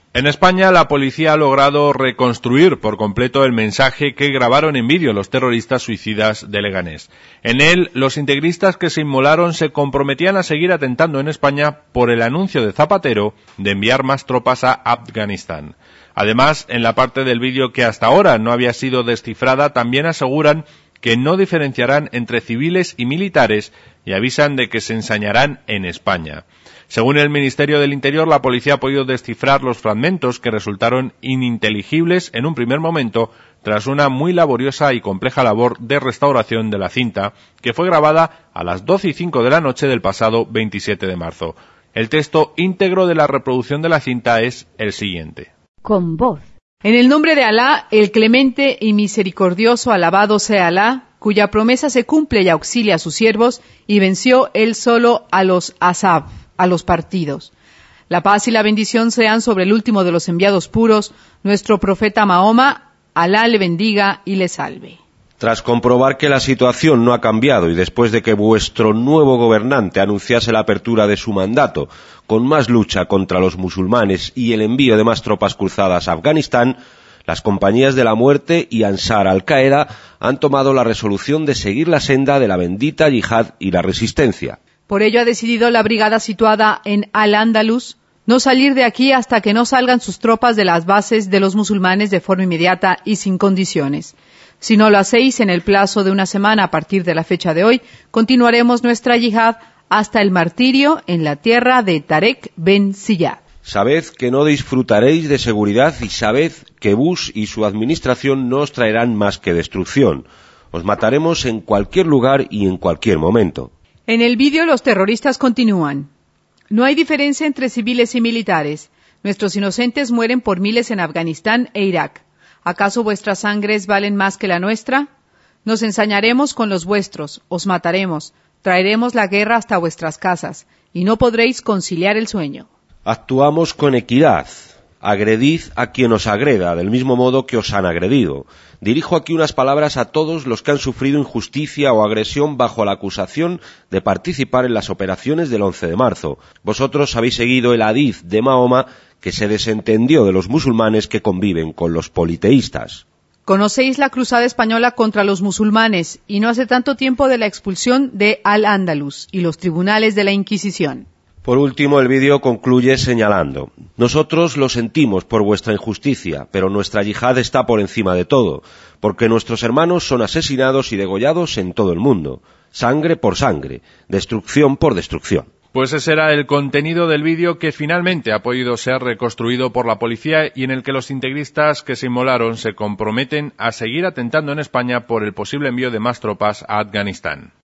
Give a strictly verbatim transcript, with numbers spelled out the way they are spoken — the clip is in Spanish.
En España, la policía ha logrado reconstruir por completo el mensaje que grabaron en vídeo los terroristas suicidas de Leganés. En él, los integristas que se inmolaron se comprometían a seguir atentando en España por el anuncio de Zapatero de enviar más tropas a Afganistán. Además, en la parte del vídeo que hasta ahora no había sido descifrada, también aseguran que no diferenciarán entre civiles y militares y avisan de que se ensañarán en España. Según el Ministerio del Interior, la policía ha podido descifrar los fragmentos que resultaron ininteligibles en un primer momento tras una muy laboriosa y compleja labor de restauración de la cinta, que fue grabada a las doce y cinco de la noche del pasado veintisiete de marzo. El texto íntegro de la reproducción de la cinta es el siguiente. Con voz. En el nombre de Alá, el clemente y misericordioso, alabado sea Alá, cuya promesa se cumple y auxilia a sus siervos, y venció él solo a los Azab, a los partidos. La paz y la bendición sean sobre el último de los enviados puros, nuestro profeta Mahoma, Alá le bendiga y le salve. Tras comprobar que la situación no ha cambiado y después de que vuestro nuevo gobernante anunciase la apertura de su mandato con más lucha contra los musulmanes y el envío de más tropas cruzadas a Afganistán, las compañías de la muerte y Ansar al-Qaeda han tomado la resolución de seguir la senda de la bendita yihad y la resistencia. Por ello ha decidido la brigada situada en Al-Ándalus no salir de aquí hasta que no salgan sus tropas de las bases de los musulmanes de forma inmediata y sin condiciones. Si no lo hacéis en el plazo de una semana a partir de la fecha de hoy, continuaremos nuestra yihad hasta el martirio en la tierra de Tarek Ben Ziyad. Sabed que no disfrutaréis de seguridad y sabed que Bush y su administración no os traerán más que destrucción. Os mataremos en cualquier lugar y en cualquier momento. En el vídeo los terroristas continúan. No hay diferencia entre civiles y militares. Nuestros inocentes mueren por miles en Afganistán e Irak. ¿Acaso vuestras sangres valen más que la nuestra? Nos ensañaremos con los vuestros, os mataremos, traeremos la guerra hasta vuestras casas, y no podréis conciliar el sueño. Actuamos con equidad. Agredid a quien os agreda, del mismo modo que os han agredido. Dirijo aquí unas palabras a todos los que han sufrido injusticia o agresión bajo la acusación de participar en las operaciones del once de marzo. Vosotros habéis seguido el hadiz de Mahoma, que se desentendió de los musulmanes que conviven con los politeístas. Conocéis la cruzada española contra los musulmanes, y no hace tanto tiempo de la expulsión de Al-Ándalus y los tribunales de la Inquisición. Por último, el vídeo concluye señalando: nosotros lo sentimos por vuestra injusticia, pero nuestra yihad está por encima de todo, porque nuestros hermanos son asesinados y degollados en todo el mundo, sangre por sangre, destrucción por destrucción. Pues ese era el contenido del vídeo que finalmente ha podido ser reconstruido por la policía y en el que los integristas que se inmolaron se comprometen a seguir atentando en España por el posible envío de más tropas a Afganistán.